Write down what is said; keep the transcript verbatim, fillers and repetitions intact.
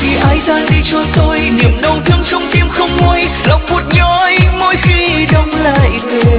thì ai ra đi cho tôi niềm đau thương trong tim không nguôi, lòng buốt nhói mỗi khi đông lại về.